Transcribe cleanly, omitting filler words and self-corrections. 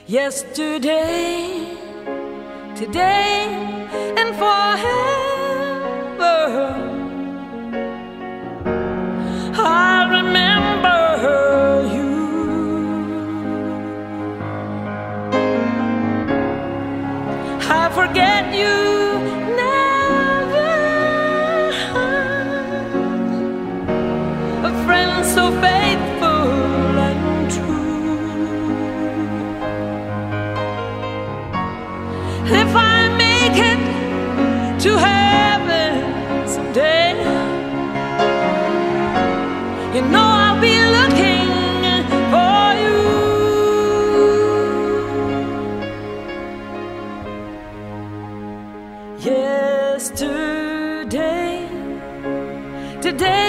Yesterday, today, and forever, I remember you. I forget you never. A friend so faithful and true. If I make it to heaven someday, you know I'll be looking for you. Yesterday, today,